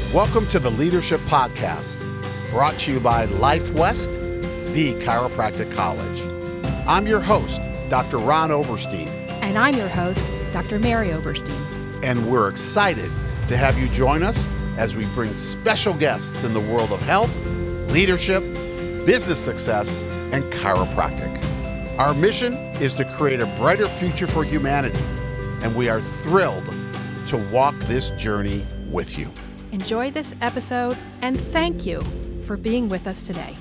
Welcome to the Leadership Podcast, brought to you by Life West, the chiropractic college. I'm your host, Dr. Ron Oberstein. And I'm your host, Dr. Mary Oberstein. And we're excited to have you join us as we bring special guests in the world of health, leadership, business success, and chiropractic. Our mission is to create a brighter future for humanity, and we are thrilled to walk this journey with you. Enjoy this episode, and thank you for being with us today.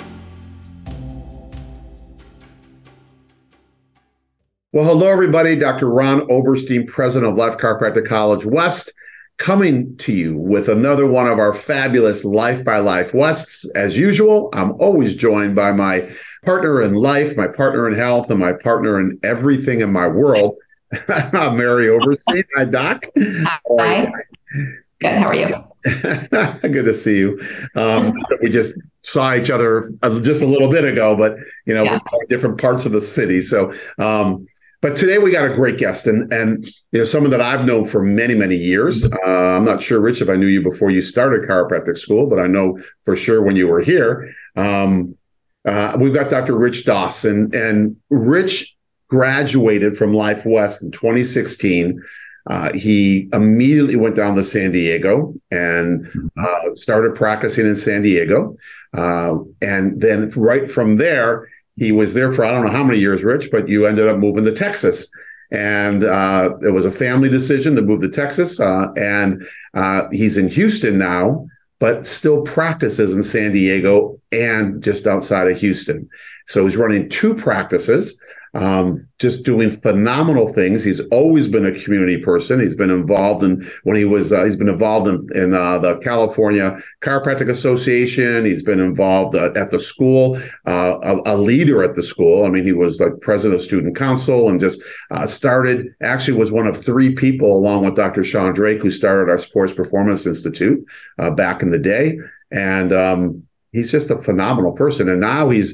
Well, hello, everybody. Dr. Ron Oberstein, president of Life Chiropractic College West, coming to you with another one of our fabulous Life by Life Wests. As usual, I'm always joined by my partner in life, my partner in health, and my partner in everything in my world, Mary Oberstein. Hi, Doc. Hi. Good. How are you? Good to see you. We just saw each other just a little bit ago, but we're in different parts of the city. So, but today we got a great guest, and someone that I've known for many, many years. I'm not sure, Rich, if I knew you before you started chiropractic school, but I know for sure when you were here. We've got Dr. Rich Doss, and Rich graduated from Life West in 2016. He immediately went down to San Diego and started practicing in San Diego. And then right from there, he was there for I don't know how many years, Rich, but you ended up moving to Texas. And it was a family decision to move to Texas. And he's in Houston now, but still practices in San Diego and just outside of Houston. So he's running two practices. Just doing phenomenal things. He's always been a community person. He's been involved in he's been involved in the California Chiropractic Association. He's been involved at the school, a leader at the school. I mean, he was like president of student council and just was one of three people along with Dr. Sean Drake who started our Sports Performance Institute back in the day. And he's just a phenomenal person. And now he's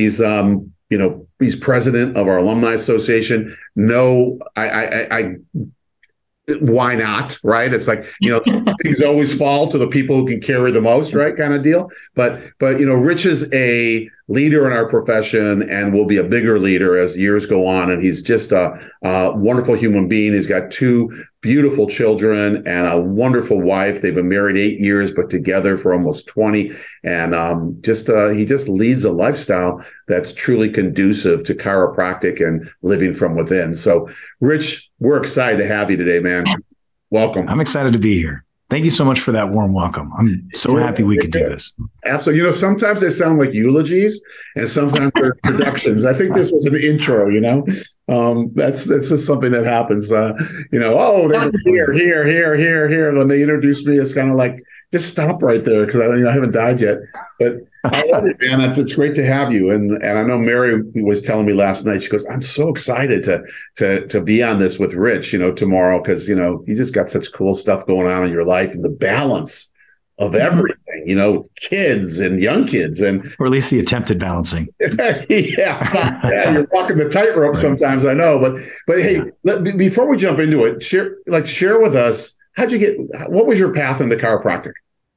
president of our alumni association. No, why not? Right? It's like, things always fall to the people who can carry the most, right? Kind of deal. But Rich is a leader in our profession and will be a bigger leader as years go on. And he's just a wonderful human being. He's got two beautiful children and a wonderful wife. They've been married 8 years, but together for almost 20. And he just leads a lifestyle that's truly conducive to chiropractic and living from within. So, Rich, we're excited to have you today, man. Welcome. I'm excited to be here. Thank you so much for that warm welcome. I'm so happy we could do this. Absolutely. Sometimes they sound like eulogies and sometimes they're introductions. I think this was an intro, that's just something that happens. They were here. When they introduced me, it's kind of like, just stop right there because I haven't died yet. But I love it, man. It's great to have you. And I know Mary was telling me last night, she goes, I'm so excited to be on this with Rich, tomorrow, because, you just got such cool stuff going on in your life and the balance of everything, kids and young kids, or at least the attempted balancing. Yeah, you're walking the tightrope sometimes, I know. But hey, before we jump into it, share with us, what was your path into chiropractic?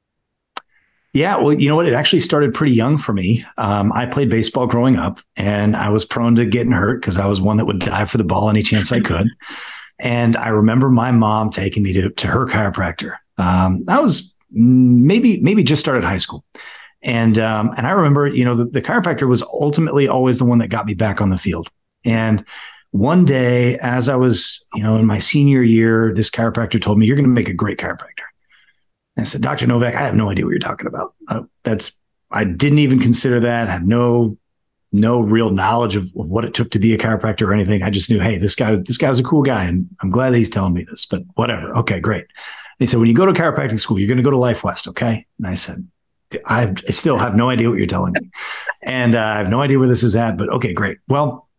Yeah, well, you know what? It actually started pretty young for me. I played baseball growing up, and I was prone to getting hurt because I was one that would dive for the ball any chance I could. And I remember my mom taking me to her chiropractor. I was maybe just started high school. And I remember, the chiropractor was ultimately always the one that got me back on the field. And one day, as I was, in my senior year, this chiropractor told me, "You're going to make a great chiropractor." I said, "Dr. Novak, I have no idea what you're talking about. I didn't even consider that. I had no real knowledge of what it took to be a chiropractor or anything. I just knew, hey, this guy's a cool guy, and I'm glad that he's telling me this, but whatever. Okay, great." And he said, "When you go to chiropractic school, you're going to go to Life West, okay?" And I said, I still have no idea what you're telling me. And I have no idea where this is at, but okay, great. Well,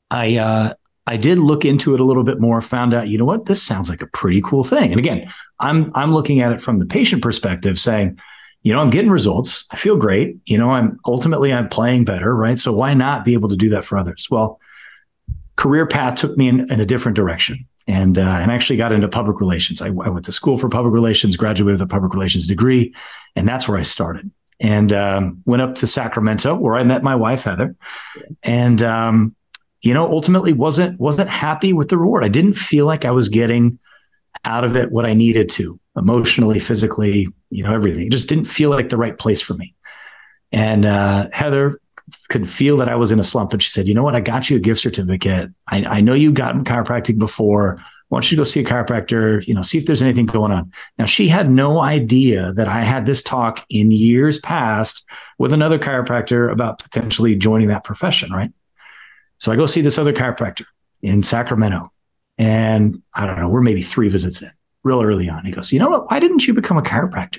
I did look into it a little bit more, found out, this sounds like a pretty cool thing. And again, I'm looking at it from the patient perspective saying, I'm getting results. I feel great. I'm playing better, right? So why not be able to do that for others? Well, career path took me in a different direction. and actually got into public relations. I went to school for public relations, graduated with a public relations degree, and that's where I started. And went up to Sacramento, where I met my wife, Heather, and ultimately wasn't happy with the reward. I didn't feel like I was getting out of it what I needed to, emotionally, physically, everything. It just didn't feel like the right place for me. And Heather could feel that I was in a slump, and she said, "You know what? I got you a gift certificate. I know you've gotten chiropractic before. Why don't you go see a chiropractor, see if there's anything going on." Now, she had no idea that I had this talk in years past with another chiropractor about potentially joining that profession, right? So I go see this other chiropractor in Sacramento, and I don't know, we're maybe 3 visits in, real early on. He goes, "You know what? Why didn't you become a chiropractor?"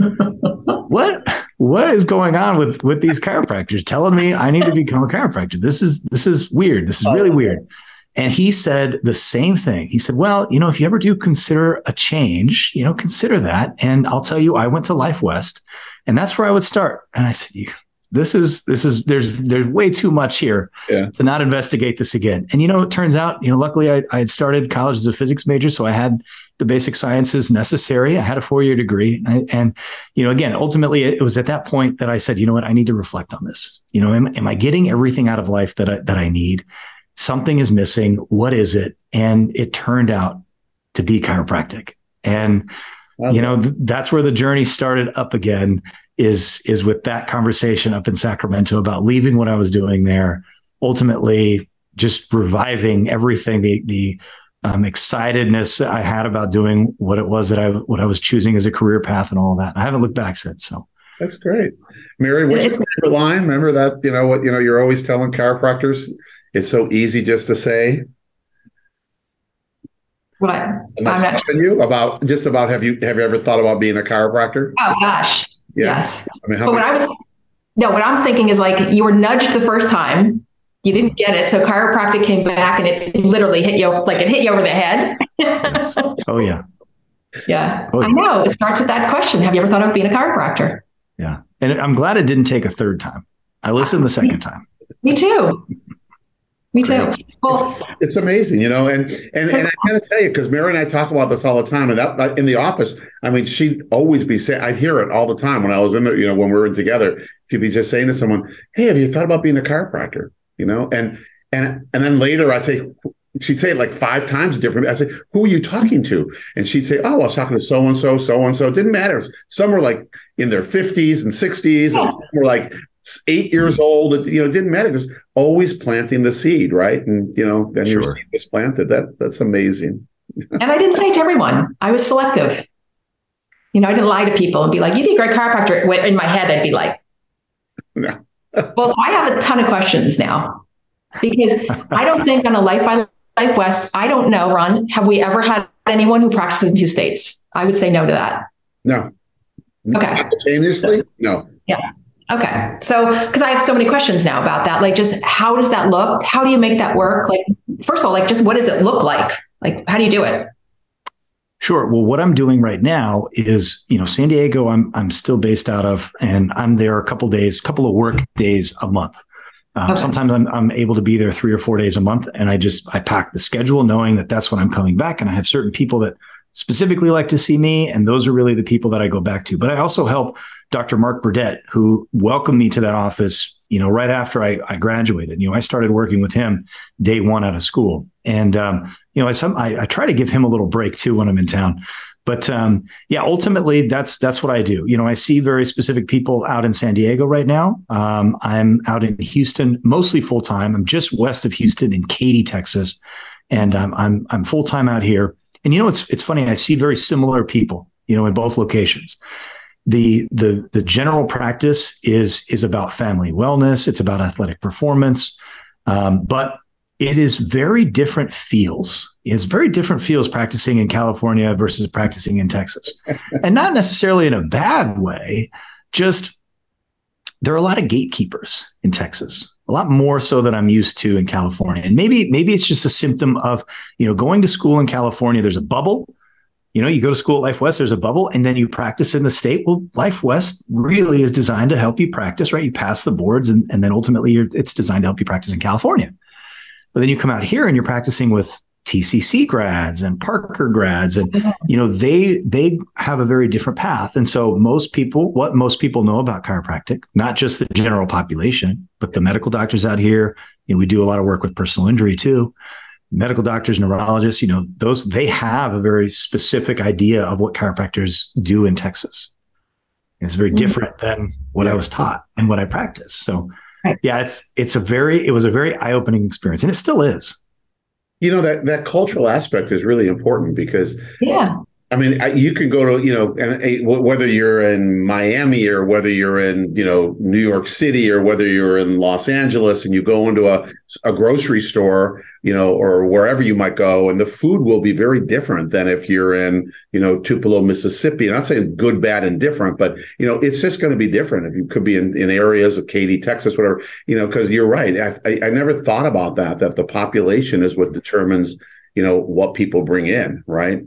What is going on with these chiropractors telling me I need to become a chiropractor? This is weird. This is really weird. And he said the same thing. He said, "Well, if you ever do consider a change, consider that." And I'll tell you, I went to Life West, and that's where I would start. And I said, there's way too much here to not investigate this again. And, it turns out, luckily I had started college as a physics major, so I had the basic sciences necessary. I had a 4-year degree. And again, ultimately it was at that point that I said, you know what, I need to reflect on this. Am I getting everything out of life that I need? Something is missing. What is it? And it turned out to be chiropractic. And, that's where the journey started up again, is with that conversation up in Sacramento about leaving what I was doing there, ultimately just reviving everything, the excitedness I had about doing what it was what I was choosing as a career path and all of that. I haven't looked back since. So that's great. Mary, what's your favorite line? Remember that, you're always telling chiropractors, it's so easy just to say. What? I'm not stopping you about have you ever thought about being a chiropractor? Oh gosh. Yeah. Yes. I mean, what I'm thinking is like, you were nudged the first time, you didn't get it. So chiropractic came back and it literally hit you over the head. Oh yeah. Yeah. Oh, yeah. I know. It starts with that question. Have you ever thought of being a chiropractor? Yeah. And I'm glad it didn't take a third time. I listened the second time. Me too. Me too. Well, it's amazing, and I got to tell you, because Mary and I talk about this all the time, and that in the office, I mean, she'd always be saying, I'd hear it all the time when I was in there, when we were in together, she'd be just saying to someone, "Hey, have you thought about being a chiropractor?" And then later she'd say it like 5 times different. I'd say, "Who are you talking to?" And she'd say, "Oh, I was talking to so-and-so, so-and-so." It didn't matter. Some were like in their 50s and 60s, and some were like 8 years old. It didn't matter. Just always planting the seed, right? And then your seed was planted. That's amazing. And I didn't say it to everyone. I was selective. I didn't lie to people and be like, "You'd be a great chiropractor." In my head, I'd be like, no. Well, so I have a ton of questions now, because I don't think on a Life by Life West, I don't know, Ron, have we ever had anyone who practices in 2 states? I would say no to that. No. Okay. Simultaneously? No. Yeah. Okay. So, because I have so many questions now about that, like, just how does that look? How do you make that work? Like, first of all, like, just what does it look like? Like, how do you do it? Sure. Well, what I'm doing right now is, San Diego, I'm still based out of, and I'm there a couple of work days a month. Okay. Sometimes I'm able to be there 3 or 4 days a month, and I pack the schedule knowing that that's when I'm coming back. And I have certain people that specifically like to see me, and those are really the people that I go back to. But I also help Dr. Mark Burdett, who welcomed me to that office, right after I graduated. I started working with him day 1 out of school. And, I try to give him a little break too when I'm in town. But ultimately that's what I do. I see very specific people out in San Diego right now. I'm out in Houston, mostly full time. I'm just west of Houston in Katy, Texas. And I'm full time out here. And it's funny. I see very similar people, in both locations. The general practice is about family wellness. It's about athletic performance, but it is very different feels. It's very different feels practicing in California versus practicing in Texas, and not necessarily in a bad way. Just there are a lot of gatekeepers in Texas, a lot more so than I'm used to in California. And maybe it's just a symptom of going to school in California. There's a bubble. You go to school at Life West, there's a bubble, and then you practice in the state. Well, Life West really is designed to help you practice, right? You pass the boards, and then ultimately it's designed to help you practice in California. But then you come out here and you're practicing with TCC grads and Parker grads, and they have a very different path. And so what most people know about chiropractic, not just the general population, but the medical doctors out here, we do a lot of work with personal injury too. Medical doctors, neurologists, they have a very specific idea of what chiropractors do in Texas. It's very different than what I was taught and what I practice. So yeah, it was a very eye-opening experience, and it still is. That cultural aspect is really important because I mean, you could go to, and whether you're in Miami or whether you're in, New York City or whether you're in Los Angeles, and you go into a grocery store, or wherever you might go, and the food will be very different than if you're in, Tupelo, Mississippi. And I'm not saying good, bad, and different, but, it's just going to be different. If you could be in areas of Katy, Texas, whatever, because you're right. I never thought about that the population is what determines, what people bring in, right?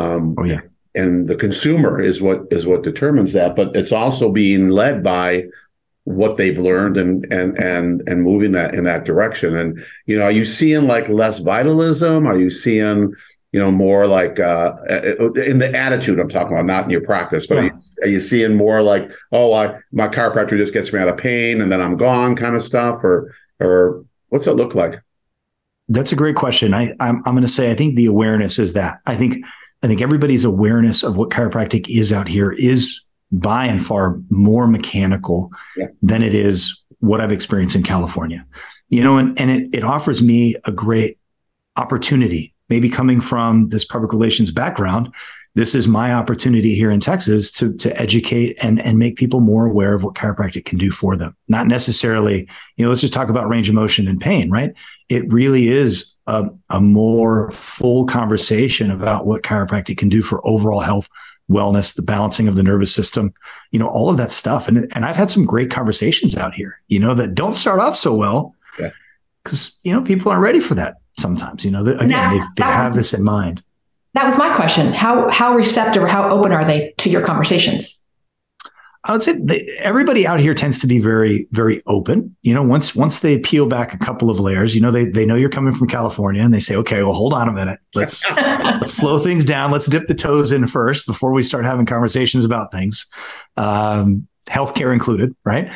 And the consumer is what determines that, but it's also being led by what they've learned and moving that in that direction. And are you seeing like less vitalism? Are you seeing more like in the attitude I'm talking about, not in your practice, but are you seeing more like, my chiropractor just gets me out of pain and then I'm gone kind of stuff, or what's it look like? That's a great question. I'm going to say I think the awareness is that I think everybody's awareness of what chiropractic is out here is by and far more mechanical than it is what I've experienced in California. And it offers me a great opportunity, maybe coming from this public relations background. This is my opportunity here in Texas to educate and make people more aware of what chiropractic can do for them. Not necessarily, let's just talk about range of motion and pain, right? It really is a more full conversation about what chiropractic can do for overall health, wellness, the balancing of the nervous system, all of that stuff. And I've had some great conversations out here, that don't start off so well because, people aren't ready for that sometimes, they have this in mind. That was my question. How receptive or how open are they to your conversations? I would say everybody out here tends to be very, very open. Once they peel back a couple of layers, they know you're coming from California and they say, okay, well, hold on a minute. Let's slow things down. Let's dip the toes in first before we start having conversations about things, healthcare included, right?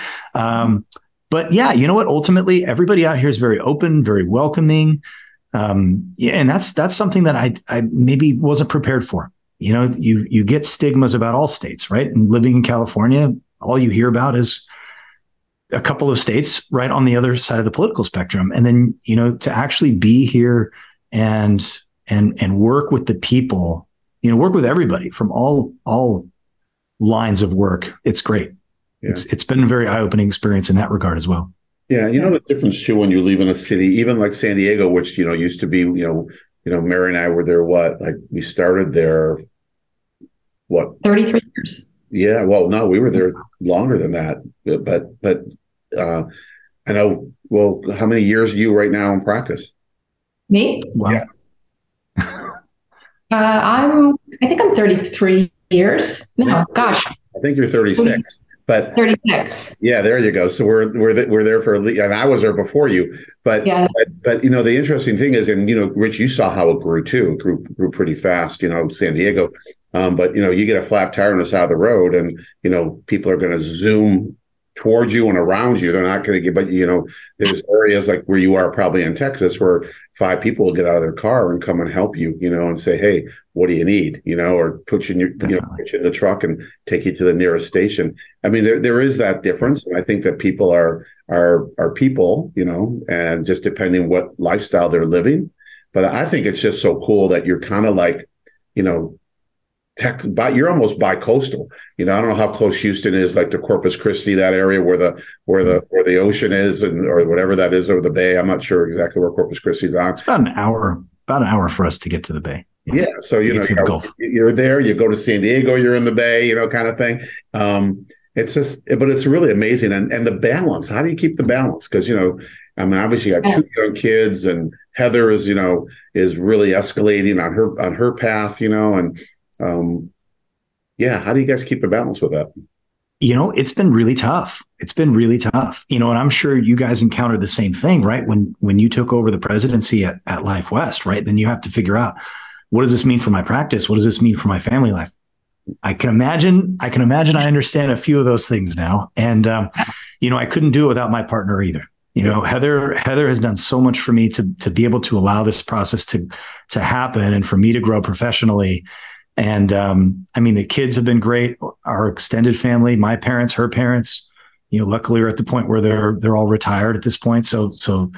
But yeah, you know what? Ultimately, everybody out here is very open, very welcoming. And that's something that I maybe wasn't prepared for. You get stigmas about all states, right? And living in California, all you hear about is a couple of states right on the other side of the political spectrum. And then, to actually be here and work with the people, work with everybody from all lines of work. It's great. Yeah. It's been a very eye-opening experience in that regard as well. Yeah. The difference too, when you live in a city, even like San Diego, which, used to be, Mary and I were there, we started there, 33 years. Yeah. Well, no, we were there longer than that, but I know, how many years are you right now in practice? Me? Wow. Yeah. I think I'm 33 years. No, gosh. I think you're 36. But 36. Yeah, there you go. So we're there for, and I was there before you. But but the interesting thing is, and Rich, you saw how it grew too. It grew pretty fast. San Diego. But you get a flat tire on the side of the road, and people are going to zoom towards you and around you. They're not going to get, but there's areas like where you are probably in Texas where 5 people will get out of their car and come and help you, and say, hey, what do you need? Or put you in put you in the truck and take you to the nearest station. I mean, there is that difference. And I think that people are people, and just depending what lifestyle they're living. But I think it's just so cool that you're kind of like, you're almost bi-coastal. I don't know how close Houston is, like to Corpus Christi, that area where the ocean is, or whatever that is, over the bay. I'm not sure exactly where Corpus Christi is on. It's about an hour for us to get to the bay. Yeah. So you're there. You go to San Diego, you're in the bay, kind of thing. It's just, but it's really amazing, and the balance. How do you keep the balance? Because obviously you got 2 young kids, and Heather is really escalating on her path, and. How do you guys keep the balance with that? It's been really tough. It's been really tough. And I'm sure you guys encountered the same thing, right? When you took over the presidency at Life West, right? Then you have to figure out, what does this mean for my practice? What does this mean for my family life? I can imagine I understand a few of those things now. And, I couldn't do it without my partner either. Heather has done so much for me to be able to allow this process to happen and for me to grow professionally. And the kids have been great. Our extended family, my parents, her parents, luckily are at the point where they're all retired at this point. So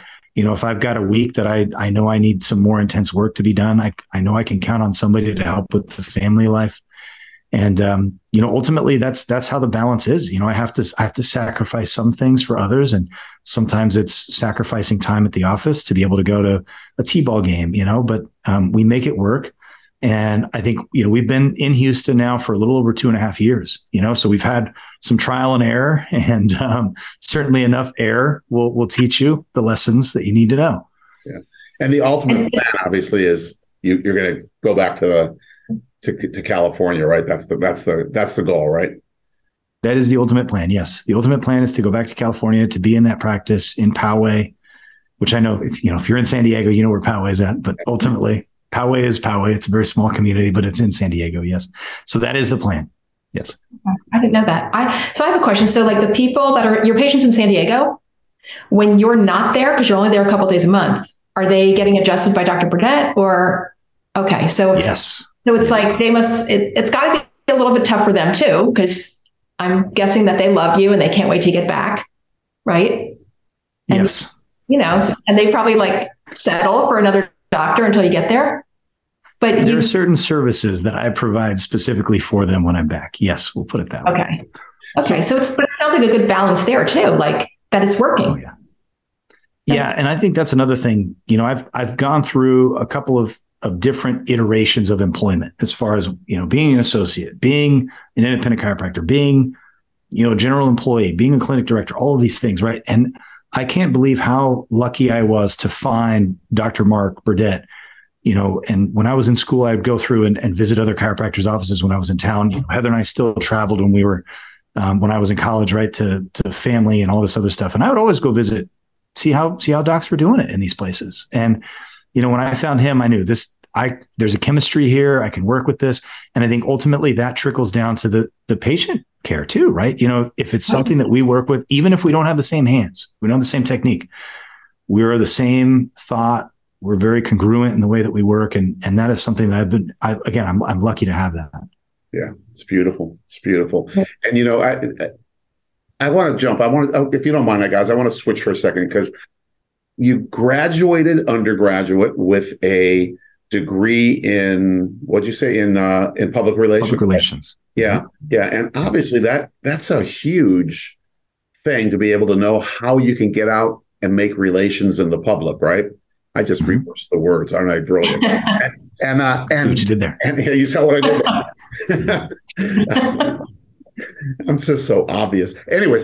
if I've got a week that I know I need some more intense work to be done, I know I can count on somebody to help with the family life. And ultimately that's how the balance is. I have to sacrifice some things for others, and sometimes it's sacrificing time at the office to be able to go to a T-ball game. But we make it work. And I think, we've been in Houston now for a little over 2.5 years, so we've had some trial and error, and certainly enough error will teach you the lessons that you need to know. Yeah. And the ultimate plan obviously is you're going to go back to California, right? That's the goal, right? That is the ultimate plan. Yes. The ultimate plan is to go back to California, to be in that practice in Poway, which I know if you're in San Diego, you know where Poway is at, but ultimately Poway is Poway. It's a very small community, but it's in San Diego. Yes. So that is the plan. Yes. I didn't know that. So I have a question. So like the people that are your patients in San Diego, when you're not there, because you're only there a couple of days a month, are they getting adjusted by Dr. Burdett or? Okay. So yes. So it's like it's got to be a little bit tough for them too, because I'm guessing that they love you and they can't wait to get back. Right. And, yes. And they probably settle for another doctor until you get there. But there are certain services that I provide specifically for them when I'm back. Yes, we'll put it that way. Okay. So it sounds like a good balance there too, that it's working. Oh, yeah. Yeah. And I think that's another thing. I've gone through a couple of different iterations of employment as far as, being an associate, being an independent chiropractor, being, a general employee, being a clinic director, all of these things. Right. And I can't believe how lucky I was to find Dr. Mark Burdett. And when I was in school, I'd go through and visit other chiropractors' offices when I was in town. Heather and I still traveled when we were, when I was in college, right, to family and all this other stuff. And I would always go visit, see how docs were doing it in these places. And, when I found him, I knew there's a chemistry here. I can work with this. And I think ultimately that trickles down to the patient care too, right? If it's something that we work with, even if we don't have the same hands, we don't have the same technique, we're the same thought. We're very congruent in the way that we work. And that is something that I'm lucky to have that. Yeah, it's beautiful. It's beautiful. And, I want to jump. If you don't mind, guys, I want to switch for a second because you graduated undergraduate with a degree in, what'd you say, in public relations? Public relations. Yeah. Yeah. And obviously that's a huge thing to be able to know how you can get out and make relations in the public, right? I just reversed the words, aren't I brilliant? And see what you did there. And you saw what I did there. I'm just so obvious. Anyways,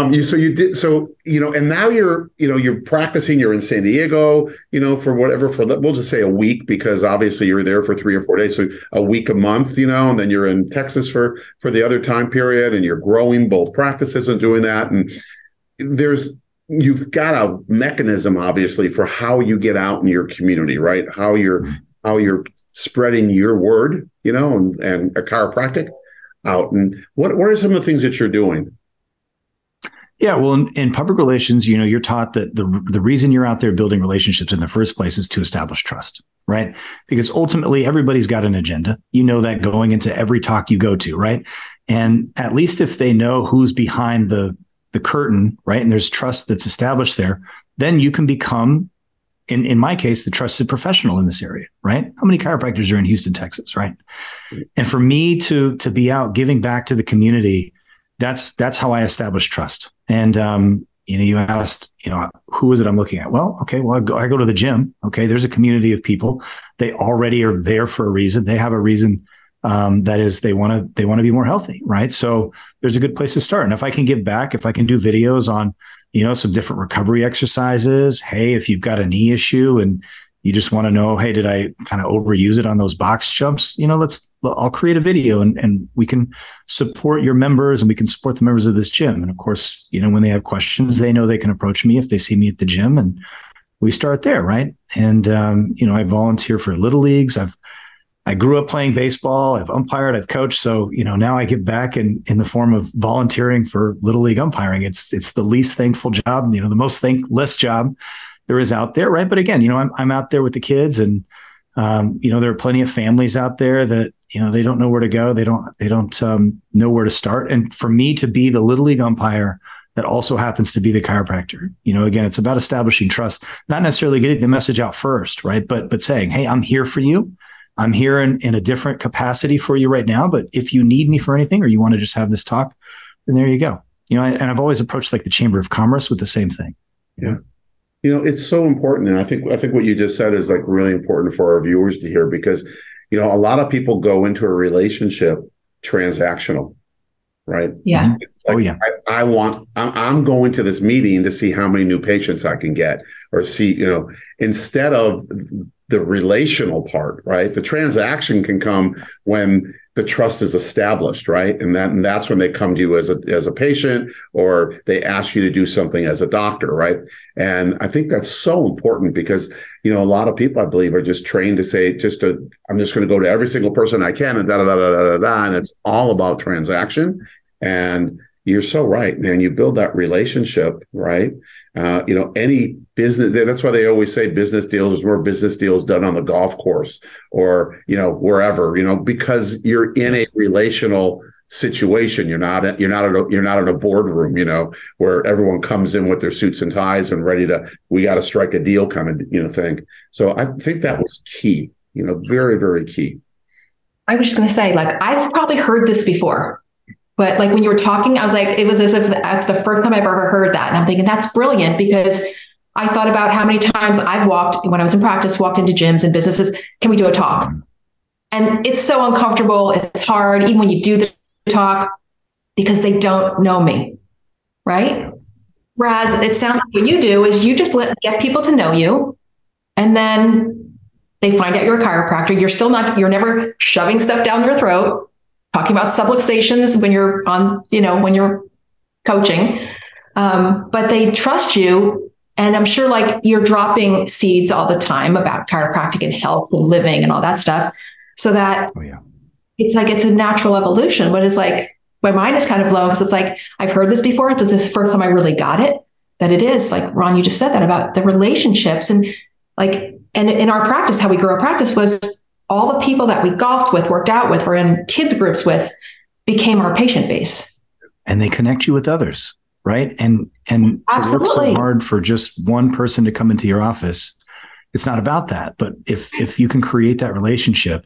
and now you're practicing. You're in San Diego, we'll just say a week because obviously you're there for 3 or 4 days, so a week a month, and then you're in Texas for the other time period, and you're growing both practices and doing that. And you've got a mechanism obviously for how you get out in your community, right? How you're spreading your word, and a chiropractic out. And what are some of the things that you're doing? Yeah, well, in public relations, you're taught that the reason you're out there building relationships in the first place is to establish trust, right? Because ultimately everybody's got an agenda. That going into every talk you go to, right? And at least if they know who's behind the curtain, right? And there's trust that's established there, then you can become, in my case, the trusted professional in this area, right? How many chiropractors are in Houston, Texas, right? And for me to be out giving back to the community, that's how I establish trust. And you asked, who is it I'm looking at? Well, okay, I go to the gym. Okay, there's a community of people. They already are there for a reason. They have a reason. That is, they want to be more healthy, right? So there's a good place to start. And if I can give back, if I can do videos on, some different recovery exercises. Hey, if you've got a knee issue and You just want to know, hey, did I kind of overuse it on those box jumps? I'll create a video and we can support your members and we can support the members of this gym. And of course, when they have questions, they know they can approach me if they see me at the gym, and we start there. Right. And, I volunteer for little leagues. I grew up playing baseball. I've umpired, I've coached. So, now I give back in the form of volunteering for little league umpiring. It's the least thankful job, the most thankless job there is out there, right? But again, I'm out there with the kids, and there are plenty of families out there that they don't know where to go. They don't know where to start. And for me to be the little league umpire that also happens to be the chiropractor, again, it's about establishing trust, not necessarily getting the message out first, right? But saying, hey, I'm here for you. I'm here in a different capacity for you right now. But if you need me for anything, or you want to just have this talk, then there you go. And I've always approached like the Chamber of Commerce with the same thing. Yeah. It's so important. And I think what you just said is like really important for our viewers to hear, because, a lot of people go into a relationship transactional, right? Yeah. I'm going to this meeting to see how many new patients I can get, or see, instead of the relational part, right? The transaction can come when the trust is established, right? And that's when they come to you as a patient, or they ask you to do something as a doctor, right? And I think that's so important, because, a lot of people, I believe, are just trained to say, I'm just going to go to every single person I can, and and it's all about transaction. And you're so right, man. You build that relationship, right? Any business, that's why they always say business deals were business deals done on the golf course, or, wherever, because you're in a relational situation. You're not in a boardroom, where everyone comes in with their suits and ties and we got to strike a deal kind of, thing. So I think that was key, very, very key. I was just going to say, I've probably heard this before. But when you were talking, I was like, it was as if that's the first time I've ever heard that. And I'm thinking that's brilliant, because I thought about how many times I've when I was in practice, walked into gyms and businesses, can we do a talk? And it's so uncomfortable. It's hard, even when you do the talk, because they don't know me, right? Whereas it sounds like what you do is you just get people to know you, and then they find out you're a chiropractor. You're never shoving stuff down their throat, talking about subluxations when you're when you're coaching, but they trust you. And I'm sure you're dropping seeds all the time about chiropractic and health and living and all that stuff, so that it's a natural evolution. But it's my mind is kind of blown, because it's I've heard this before. It was this first time I really got it, that it is Ron, you just said that about the relationships, and in our practice, how we grew our practice was all the people that we golfed with, worked out with, were in kids groups with, became our patient base. And they connect you with others, right? And to work so hard for just one person to come into your office, it's not about that. But if you can create that relationship,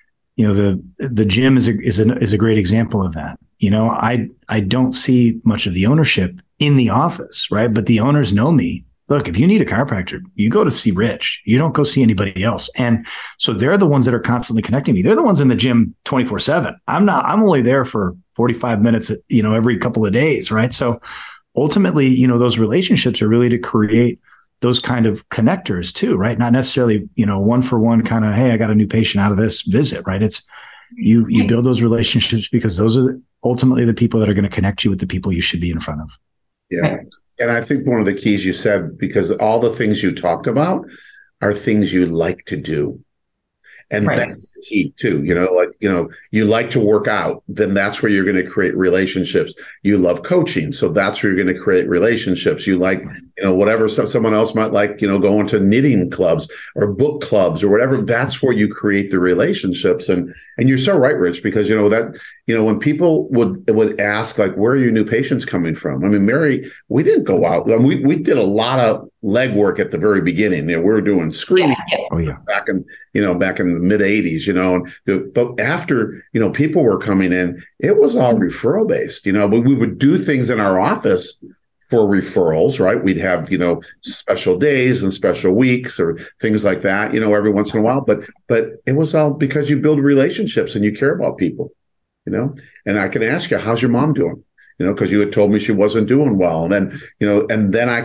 the gym is a great example of that. I don't see much of the ownership in the office, right? But the owners know me. Look, if you need a chiropractor, you go to see Rich. You don't go see anybody else. And so they're the ones that are constantly connecting me. They're the ones in the gym 24/7. I'm only there for 45 minutes, every couple of days. Right. So ultimately, those relationships are really to create those kind of connectors too, right? Not necessarily, one for one kind of, hey, I got a new patient out of this visit, right? It's you build those relationships, because those are ultimately the people that are going to connect you with the people you should be in front of. Yeah. Right. And I think one of the keys you said, because all the things you talked about are things you like to do. And that's the key too. You like to work out, then that's where you're going to create relationships. You love coaching, so that's where you're going to create relationships. You like, whatever someone else might like, going to knitting clubs or book clubs or whatever. That's where you create the relationships. And you're so right, Rich, because when people would ask, where are your new patients coming from? I mean, Mary, we didn't go out. We did a lot of legwork at the very beginning. We were doing screening back in the mid 80s, but after, people were coming in, it was all referral based, but we would do things in our office for referrals, right? We'd have, special days and special weeks or things like that, every once in a while, but it was all because you build relationships and you care about people, and I can ask you, how's your mom doing? Because you had told me she wasn't doing well. And then, and then I can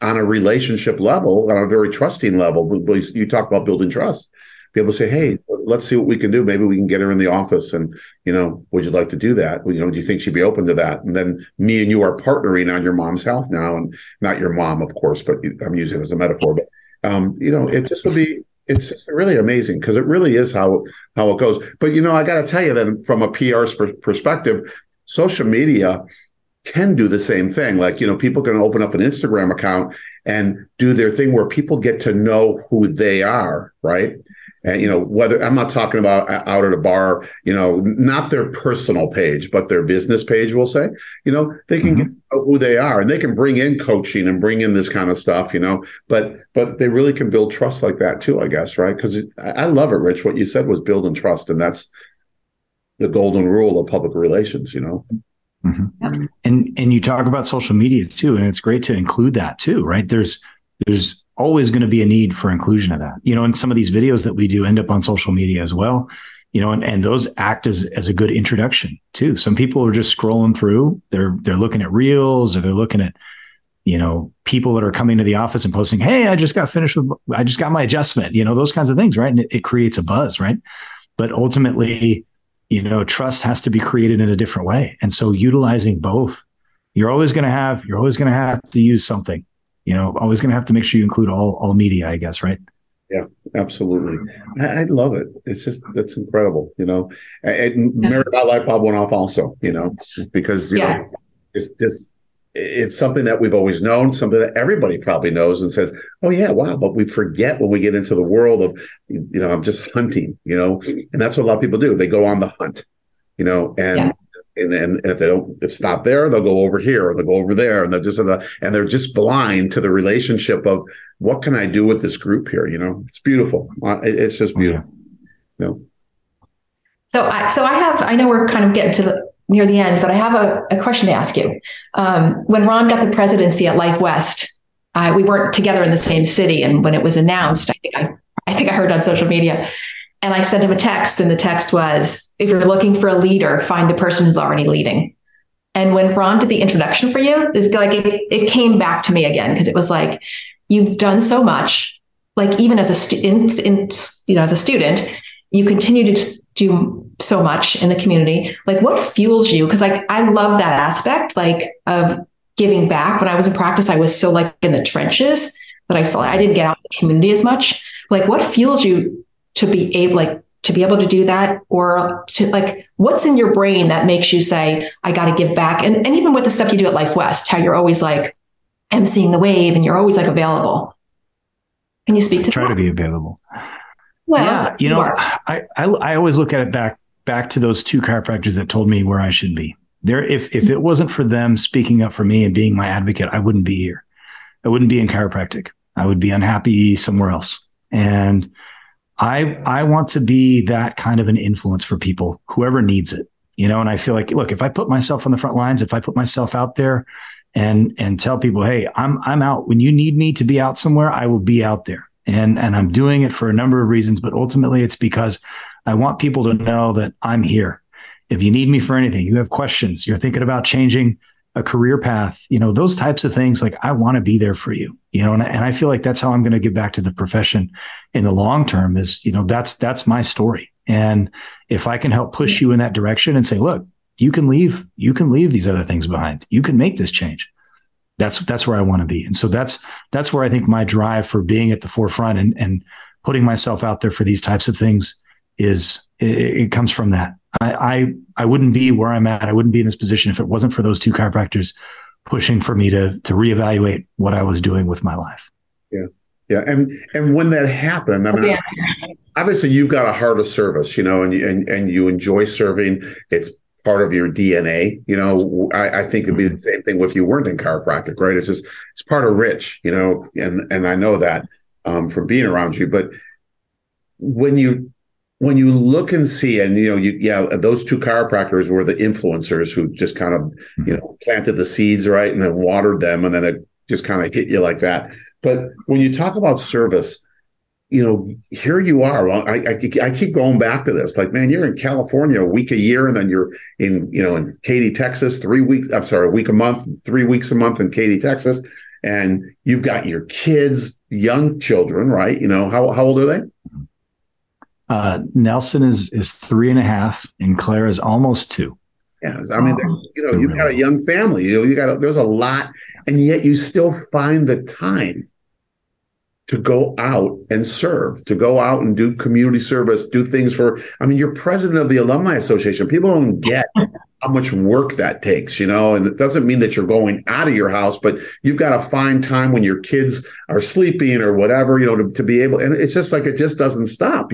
on a relationship level, on a very trusting level, you talk about building trust, be able to say, hey, let's see what we can do. Maybe we can get her in the office and, would you like to do that? Do you think she'd be open to that? And then me and you are partnering on your mom's health now, and not your mom, of course, but I'm using it as a metaphor. But, it just would be, it's just really amazing, because it really is how it goes. But, I got to tell you that from a PR perspective, social media can do the same thing. Like, people can open up an Instagram account and do their thing where people get to know who they are, right? And, whether I'm not talking about out at a bar, not their personal page, but their business page, we'll say, they can get to know who they are, and they can bring in coaching and bring in this kind of stuff, but they really can build trust like that too, I guess, right? Because I love it, Rich. What you said was building trust, and that's the golden rule of public relations, Mm-hmm. And you talk about social media too, and it's great to include that too, right? There's always going to be a need for inclusion of that, and some of these videos that we do end up on social media as well, and those act as a good introduction too. Some people are just scrolling through, they're looking at reels, or they're looking at, people that are coming to the office and posting, hey, I just got my adjustment, those kinds of things, right? And it creates a buzz, right? But ultimately, trust has to be created in a different way. And so utilizing both, you're always going to have to use something, always going to have to make sure you include all media, I guess. Right. Yeah, absolutely. I love it. It's just, that's incredible, and Marriott Light Bulb went off also, because, it's something that we've always known, something that everybody probably knows and says, oh yeah, wow. But we forget when we get into the world of, I'm just hunting, and that's what a lot of people do. They go on the hunt, and if they don't stop there, they'll go over here, or they'll go over there, and they're just blind to the relationship of what can I do with this group here? It's beautiful. It's just beautiful. So I know we're kind of getting near the end, but I have a question to ask you. When Ron got the presidency at LifeWest, we weren't together in the same city. And when it was announced, I think I heard on social media, and I sent him a text, and the text was, if you're looking for a leader, find the person who's already leading. And when Ron did the introduction for you, it's like it came back to me again, because it was like, you've done so much, like even as a student, as a student, you continue to do so much in the community. Like, what fuels you? Because I love that aspect, of giving back. When I was in practice, I was so in the trenches that I felt like I didn't get out in the community as much. Like, what fuels you to be able to do that, or to what's in your brain that makes you say, I got to give back? And even with the stuff you do at LifeWest, how you're always emceeing the wave, and you're always available. Can you speak to Try that? to be available. Well, yeah, I always look at it back to those two chiropractors that told me where I should be. If it wasn't for them speaking up for me and being my advocate, I wouldn't be here. I wouldn't be in chiropractic. I would be unhappy somewhere else. And I want to be that kind of an influence for people, whoever needs it, and I feel like, look, if I put myself on the front lines, if I put myself out there and tell people, hey, I'm out. When you need me to be out somewhere, I will be out there. And I'm doing it for a number of reasons, but ultimately it's because I want people to know that I'm here. If you need me for anything, you have questions, you're thinking about changing a career path, those types of things, I want to be there for you, and I feel like that's how I'm going to give back to the profession in the long term is, that's my story. And if I can help push you in that direction and say, look, you can leave these other things behind, you can make this change. That's where I want to be. And so that's where I think my drive for being at the forefront and putting myself out there for these types of things it comes from that. I wouldn't be where I'm at. I wouldn't be in this position if it wasn't for those two chiropractors pushing for me to reevaluate what I was doing with my life. Yeah. Yeah. And when that happened, I mean, obviously you've got a heart of service, and you enjoy serving. It's part of your DNA. I think it'd be the same thing if you weren't in chiropractic, right? It's part of Rich, and I know that from being around you. But when you look and see, and those two chiropractors were the influencers who just kind of planted the seeds, right, and then watered them, and then it just kind of hit you like that. But when you talk about service, here you are. Well, I keep going back to this. Man, you're in California a week a year, and then you're in Katy, Texas, a week a month, 3 weeks a month in Katy, Texas. and you've got your kids, young children, right? How old are they? Nelson is 3.5 and Claire is almost 2. Yeah, I mean, you've got a young family. There's a lot, and yet you still find the time to go out and serve, to go out and do community service, do things you're president of the Alumni Association. People don't get how much work that takes, and it doesn't mean that you're going out of your house, but you've got to find time when your kids are sleeping or whatever, to be able, and it's just like, it just doesn't stop,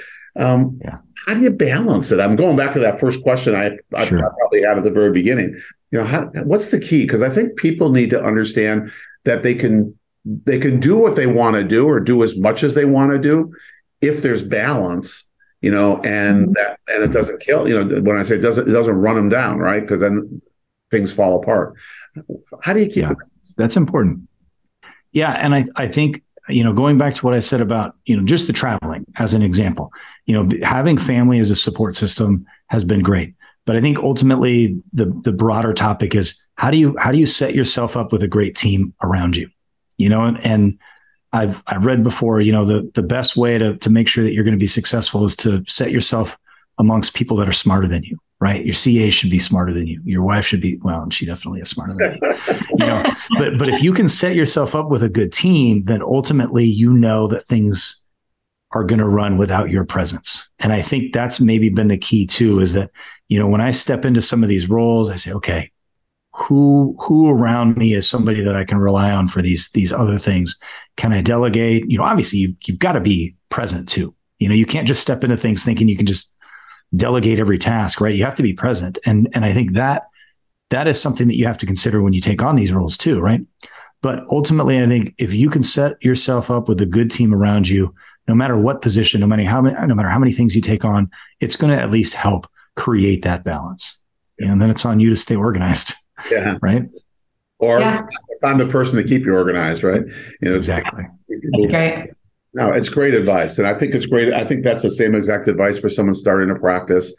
How do you balance it? I'm going back to that first question I probably had at the very beginning. What's the key? Because I think people need to understand that they can do what they want to do or do as much as they want to do if there's balance, and it doesn't kill, when I say it doesn't run them down, right? Because then things fall apart. How do you keep the balance? That's important. Yeah. And I think, going back to what I said about, just the traveling as an example, having family as a support system has been great. But I think ultimately the broader topic is how do you set yourself up with a great team around you? And I've read before, the best way to make sure that you're going to be successful is to set yourself amongst people that are smarter than you, right? Your CA should be smarter than you. Your wife should be, well, and she definitely is smarter than you. But if you can set yourself up with a good team, then ultimately, that things are going to run without your presence. And I think that's maybe been the key too, is that, when I step into some of these roles, I say, okay, who around me is somebody that I can rely on for these other things? Can I delegate? Obviously you've got to be present too. You can't just step into things thinking you can just delegate every task, right? You have to be present. And I think that is something that you have to consider when you take on these roles too, right? But ultimately, I think if you can set yourself up with a good team around you, no matter what position, no matter how many things you take on, it's going to at least help create that balance. And then it's on you to stay organized. Yeah. Right. Or find the person to keep you organized, right? Exactly. Right. No, it's great advice. And I think it's great. I think that's the same exact advice for someone starting a practice,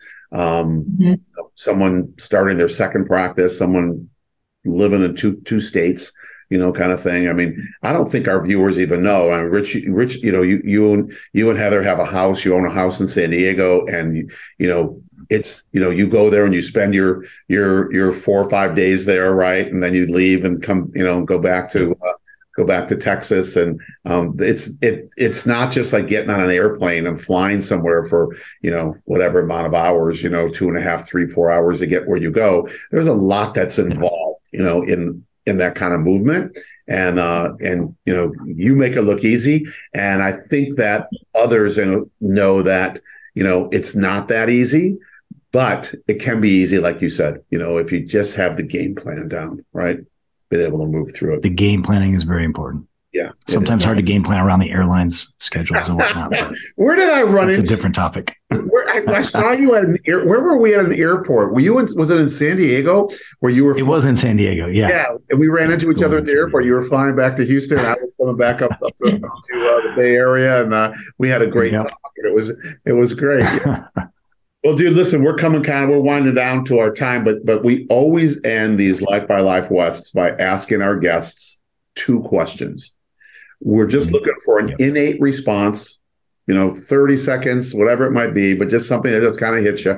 someone starting their second practice, someone living in two states, kind of thing. I mean, I don't think our viewers even know. I mean, Rich, you and Heather have a house, you own a house in San Diego, and, it's, you go there and you spend your 4 or 5 days there, right? And then you leave and come, go back to Texas. And it's not just like getting on an airplane and flying somewhere for, whatever amount of hours, 2.5, 3, 4 hours to get where you go. There's a lot that's involved, in that kind of movement. And you make it look easy. And I think that others know that, it's not that easy. But it can be easy, like you said, if you just have the game plan down, right? Being able to move through it. The game planning is very important. Yeah. Sometimes hard to game plan around the airlines schedules and whatnot. Where did I run into? It's a different topic. I saw you at where were we at an airport? Were you was it in San Diego where you were? It was in San Diego. Yeah. Yeah. And we ran into each other at the airport. You were flying back to Houston. I was coming back up to the Bay Area, and we had a great talk. It was great. Yeah. Well, dude, listen, we're winding down to our time, but we always end these Life by Life Wests by asking our guests 2 questions. We're just looking for an innate response, 30 seconds, whatever it might be, but just something that just kind of hits you.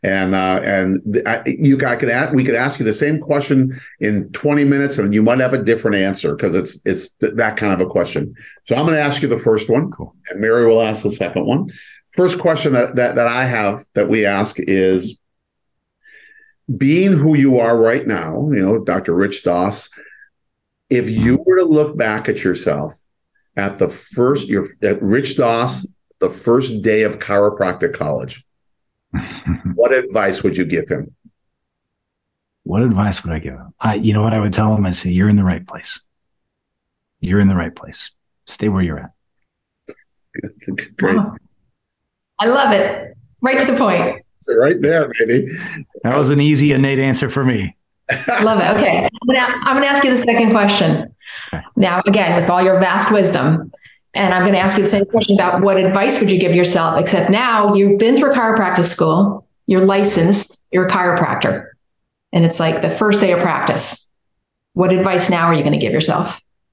We could ask you the same question in 20 minutes, and you might have a different answer because it's that kind of a question. So I'm going to ask you the first one, cool, and Mary will ask the second one. First question that I have that we ask is, being who you are right now, Dr. Rich Doss, if you were to look back at yourself at Rich Doss, the first day of chiropractic college, what advice would you give him? What advice would I give him? You know what I would tell him? I'd say, you're in the right place. You're in the right place. Stay where you're at. Great. Wow. I love it. Right to the point. So right there, baby. That was an easy, innate answer for me. Love it. Okay. I'm going to ask you the second question. Okay. Now, again, with all your vast wisdom, and I'm going to ask you the same question about what advice would you give yourself, except now you've been through chiropractic school, you're licensed, you're a chiropractor, and it's like the first day of practice. What advice now are you going to give yourself?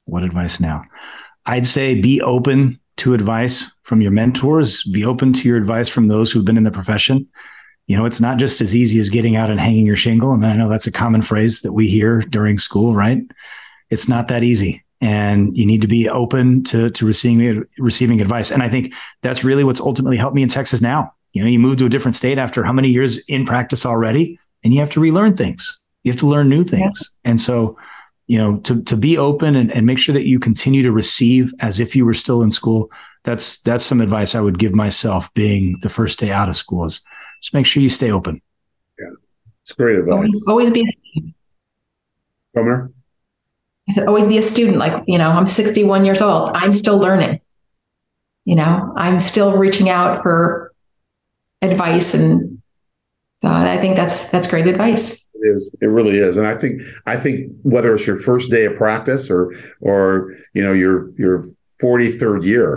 What advice now? I'd say be open to advice from your mentors. Be open to your advice from those who've been in the profession. It's not just as easy as getting out and hanging your shingle. And I know that's a common phrase that we hear during school, right? It's not that easy. And you need to be open to receiving advice. And I think that's really what's ultimately helped me in Texas now. You move to a different state after how many years in practice already, and you have to relearn things. You have to learn new things. Yeah. And so, to be open and make sure that you continue to receive as if you were still in school. That's some advice I would give myself being the first day out of school, is just make sure you stay open. Yeah. It's great advice. Always be a student. Come here. I said, always be a student. Like, I'm 61 years old. I'm still learning. I'm still reaching out for advice. And so I think that's great advice. It is. It really is. And I think whether it's your first day of practice or your 43rd year,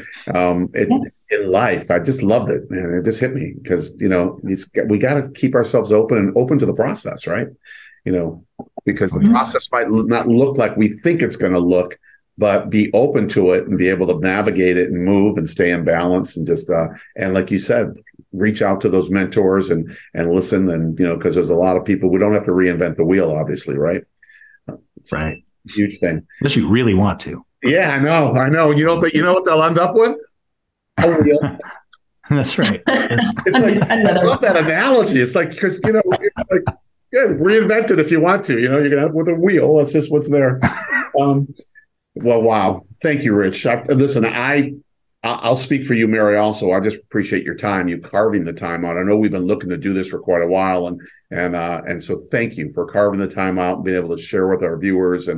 in life, I just loved it, man. It just hit me because, we got to keep ourselves open to the process, right? Because the process might not look like we think it's going to look, but be open to it and be able to navigate it and move and stay in balance and just, and like you said, reach out to those mentors and listen. And, because there's a lot of people, we don't have to reinvent the wheel, obviously. Right. It's right. A huge thing. Unless you really want to. Yeah, I know. You know what they'll end up with? Oh, yeah. That's right. It's like, I love that analogy. It's like, because, it's like, yeah, reinvent it if you want to. You're going to have with a wheel. That's just what's there. Well, wow. Thank you, Rich. Listen, I'll speak for you, Mary, also. I just appreciate your time, you carving the time out. I know we've been looking to do this for quite a while. And so thank you for carving the time out and being able to share with our viewers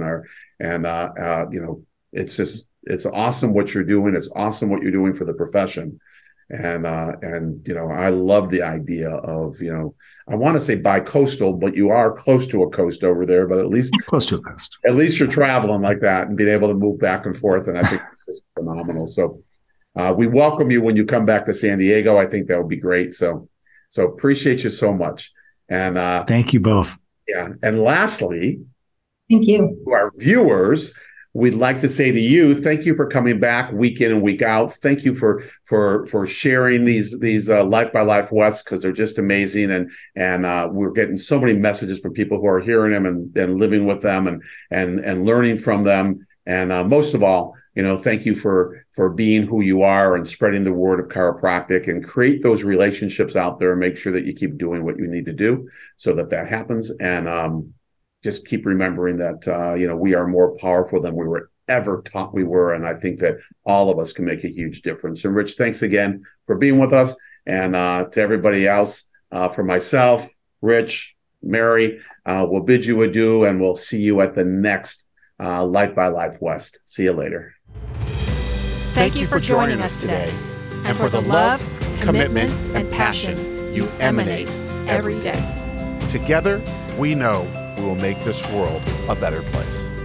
it's awesome what you're doing. It's awesome what you're doing for the profession. And I love the idea of, I want to say bi-coastal, but you are close to a coast over there, but at least close to a coast. At least you're traveling like that and being able to move back and forth. And I think it's just phenomenal. So we welcome you when you come back to San Diego. I think that would be great. So appreciate you so much. And thank you both. Yeah. And lastly, thank you to our viewers. We'd like to say to you, thank you for coming back week in and week out. Thank you for sharing these Life by Life West, because they're just amazing. And we're getting so many messages from people who are hearing them and living with them and learning from them. And most of all, thank you for being who you are and spreading the word of chiropractic, and create those relationships out there and make sure that you keep doing what you need to do so that happens. And just keep remembering that, we are more powerful than we were ever taught we were. And I think that all of us can make a huge difference. And Rich, thanks again for being with us. And to everybody else, for myself, Rich, Mary, we'll bid you adieu, and we'll see you at the next Life by Life West. See you later. Thank you for joining us today, and for the love, commitment, and passion you emanate every day. Together, we know we will make this world a better place.